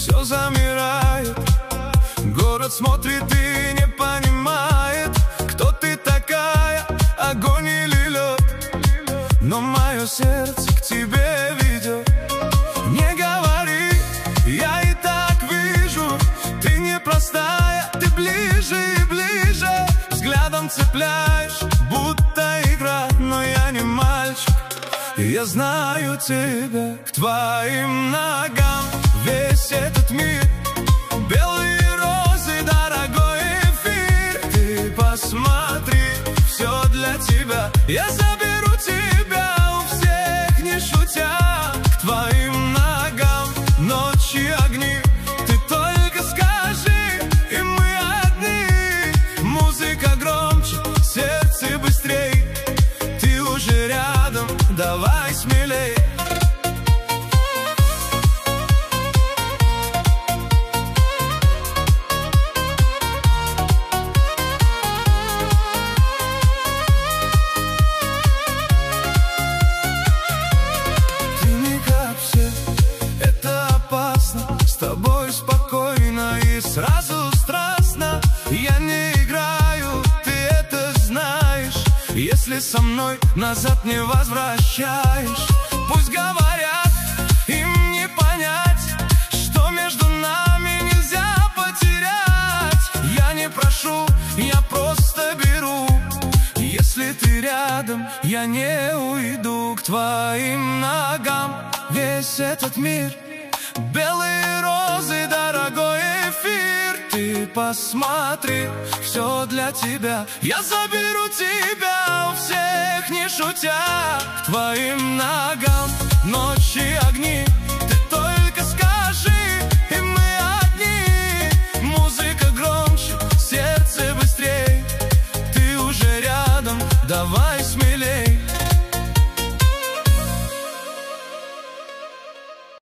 все замирает. Город смотрит и не понимает, кто ты такая, огонь или лед. Но мое сердце к тебе ведет. Не говори, я и так вижу, ты непростая, ты ближе и ближе. Взглядом цепляешь, будто игра, но я не мальчик, и я знаю тебя. К твоим ногам весь этот мир, белые розы, дорогой эфир. Ты посмотри, все для тебя. Я заберу тебя у всех, не шутя. К твоим ногам ночи огни. Ты только скажи, и мы одни. Музыка громче, сердце быстрей. Ты уже рядом, давай смелей. С тобой спокойно и сразу страстно. Я не играю, ты это знаешь. Если со мной назад не возвращаешь, пусть говорят, им не понять, что между нами нельзя потерять. Я не прошу, я просто беру. Если ты рядом, я не уйду. К твоим ногам весь этот мир, белые розы, дорогой эфир. Ты посмотри, все для тебя. Я заберу тебя у всех, не шутя. К твоим ногам ночи огни.